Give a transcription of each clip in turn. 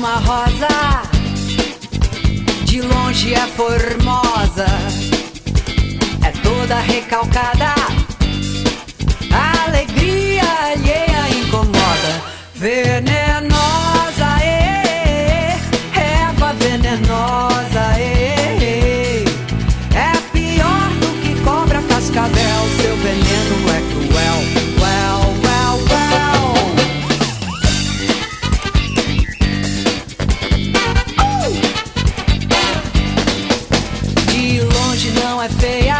uma rosa, de longe é formosa, é toda recalcada, a alegria alheia incomoda. Venenosa, erva venenosa, é pior do que cobra cascavel, seu veneno é cruel. De longe não é feia,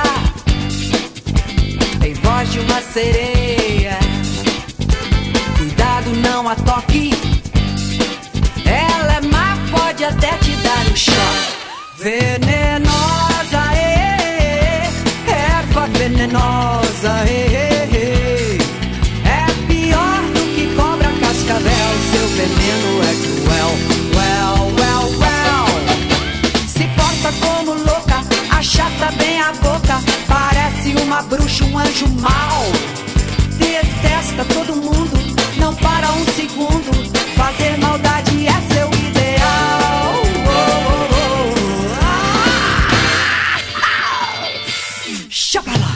tem voz de uma sereia. Cuidado, não a toque, ela é má, pode até te dar um choque. Venenosa, erva venenosa, é pior do que cobra cascavel, seu veneno é cruel. Se porta como louca, achata bem a boca, parece uma bruxa, um anjo mau. Detesta todo mundo, não para um segundo, fazer maldade é seu ideal. Chapala.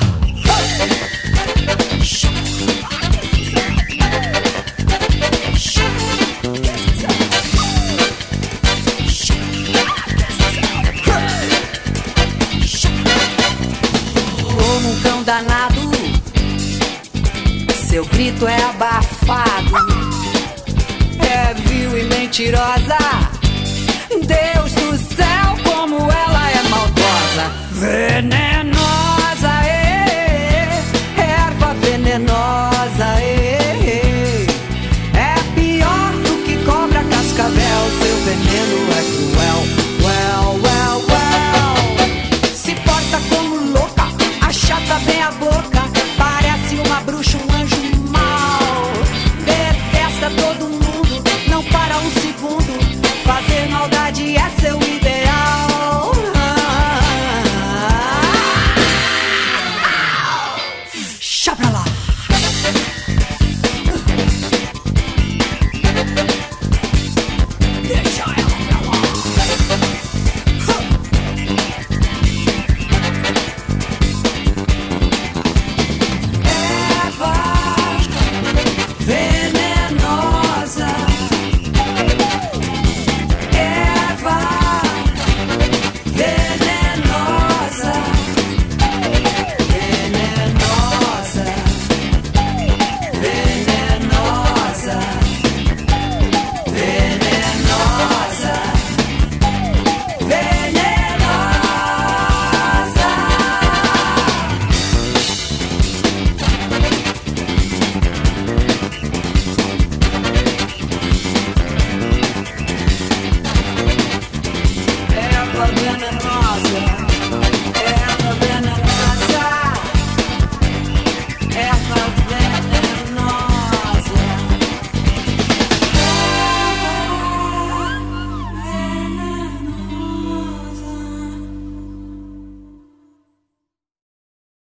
Como um cão danado, seu grito é abafado, é vil e mentirosa. Deus do céu, como ela é maldosa. Veneno.